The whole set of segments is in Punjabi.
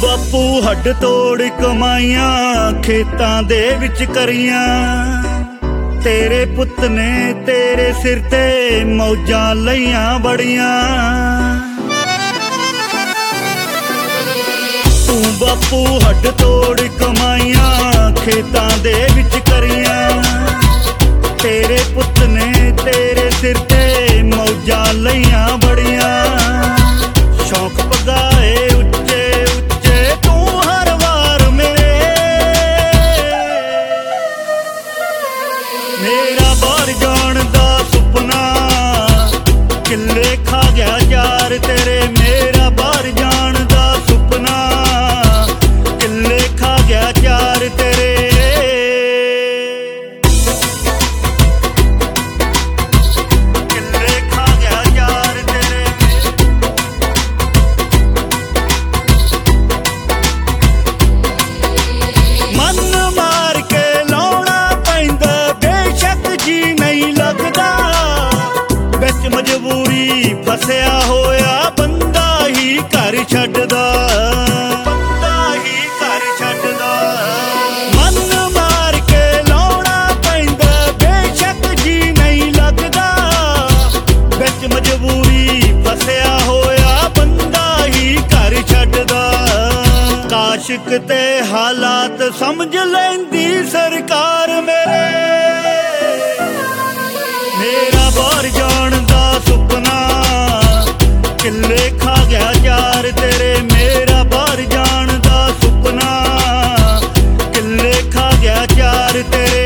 ਬਾਪੂ ਹੱਡ ਤੋੜ ਕਮਾਈਆਂ ਖੇਤਾਂ ਦੇ ਵਿੱਚ ਕਰੀਆਂ, ਤੇਰੇ ਪੁੱਤ ਨੇ ਤੇਰੇ ਸਿਰ ਤੇ ਮੌਜਾਂ ਲਈਆਂ ਬੜੀਆਂ। ਤੂੰ ਬਾਪੂ ਹੱਡ ਤੋੜ ਕਮਾਈਆਂ ਖੇਤਾਂ ਦੇ ਵਿੱਚ ਕਰੀਆਂ, ਤੇਰੇ ਪੁੱਤ ਨੇ ਤੇਰੇ ਸਿਰ ਤੇ ਮੌਜਾਂ ਲਈਆਂ ਬੜੀਆਂ। ਸ਼ੌਕ ਪਗਾਏ ਉੱਚੇ ਉੱਚੇ ਤੂੰ ਹਰ ਵਾਰ ਮੇਰਾ ਬਾਹਰ ਜਾਣ ਦਾ ਸੁਪਨਾ ਕਿੱਲੇ ਖਾ ਗਿਆ ਯਾਰ ਤੇਰੇ। ਮੇਰਾ ਬਾਹਰ ਜਾਣ ਦਾ ਸੁਪਨਾ ਕਿੱਲੇ ਖਾ ਗਿਆ ਯਾਰ ਤੇਰੇ। ਮਜਬੂਰੀ ਫਸਿਆ ਹੋਇਆ ਬੰਦਾ ਹੀ ਘਰ ਛੱਡਦਾ, ਬੰਦਾ ਹੀ ਘਰ ਛੱਡਦਾ। ਮਨ ਮਾਰ ਕੇ ਲਾਉਣਾ ਪੈਂਦਾ ਬੇਸ਼ੱਕ ਜੀ ਨਹੀਂ ਲੱਗਦਾ, ਵਿੱਚ ਮਜਬੂਰੀ ਫਸਿਆ ਹੋਇਆ ਬੰਦਾ ਹੀ ਘਰ ਛੱਡਦਾ। ਕਾਸ਼ਕ ਤੇ ਹਾਲਾਤ ਸਮਝ ਲੈਂਦੀ ਸਰਕਾਰ ਮੇਰਾ ਬਾਹਰ ਜਾਣ ਦਾ ਸੁਪਨਾ ਕਿੱਲੇ ਖਾ ਗਿਆ ਯਾਰ ਤੇਰੇ। ਮੇਰਾ ਬਾਹਰ ਜਾਣ ਦਾ ਸੁਪਨਾ ਕਿੱਲੇ ਖਾ ਗਿਆ ਯਾਰ ਤੇਰੇ।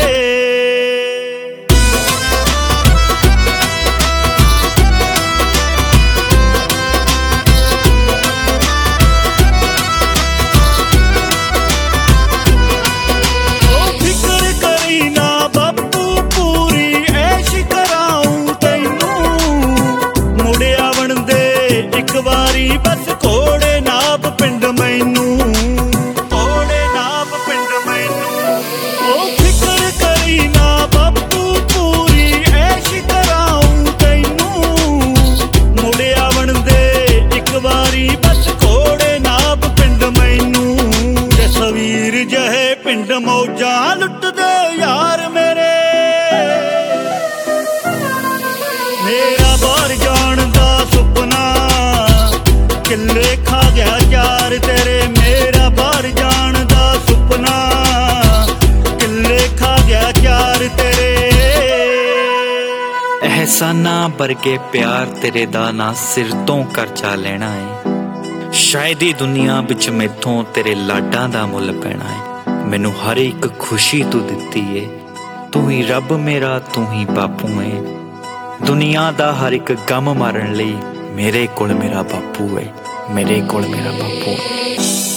ਬਸ ਘੋੜੇ ਨਾਪ ਪਿੰਡ ਮੈਨੂੰ, ਘੋੜੇ ਨਾਪ ਪਿੰਡ ਮੈਨੂੰ। ਉਹ ਫਿਕਰ ਕਰੀ ਨਾ ਬਾਪੂ ਪੂਰੀ ਐਸ਼ ਕਰਾਉਂ ਤੈਨੂੰ, ਮੁੜ ਆਵਣ ਦੇ ਇੱਕ ਵਾਰੀ ਬਸ ਘੋੜੇ ਨਾਪ ਪਿੰਡ ਮੈਨੂੰ। ਜਸਵੀਰ ਜਹੇ ਪਿੰਡ ਮੌਜਾਂ ਲੁੱਟਦੇ ਯਾਰ ਮੇਰਾ ਬਾਹਰ ਜਾਣ ਦਾ ਸੁਪਨਾ ਕਿੱਲੇ ਖਾ ਗਿਆ ਯਾਰ ਤੇਰੇ। ਮੇਰਾ ਬਾਹਰ ਜਾਣ ਦਾ ਸੁਪਨਾ ਕਿੱਲੇ ਖਾ ਗਿਆ ਯਾਰ ਤੇਰੇ। ਅਹਿਸਾਨਾਂ ਵਰਗੇ ਪਿਆਰ ਤੇਰੇ ਦਾ ਨਾ ਸਿਰ ਤੋਂ ਕਰਜ਼ਾ ਲੈਣਾ ਏ। ਸ਼ਾਇਦ ਹੀ ਦੁਨੀਆ ਵਿੱਚ ਮੈਥੋਂ ਤੇਰੇ ਲਾਡਾਂ ਦਾ ਮੁੱਲ ਪੈਣਾ ਏ। ਮੈਨੂੰ ਹਰ ਇੱਕ ਖੁਸ਼ੀ ਤੂੰ ਦਿੱਤੀ ਏ, ਤੂੰ ਹੀ ਰੱਬ ਮੇਰਾ, ਤੂੰ ਹੀ ਬਾਪੂ ਏ। ਦੁਨੀਆ ਦਾ ਹਰ ਇੱਕ ਗਮ ਮਾਰਨ ਲਈ ਮੇਰੇ ਕੋਲ ਮੇਰਾ ਬਾਪੂ ਏ, ਮੇਰੇ ਕੋਲ ਮੇਰਾ ਬਾਪੂ ਏ।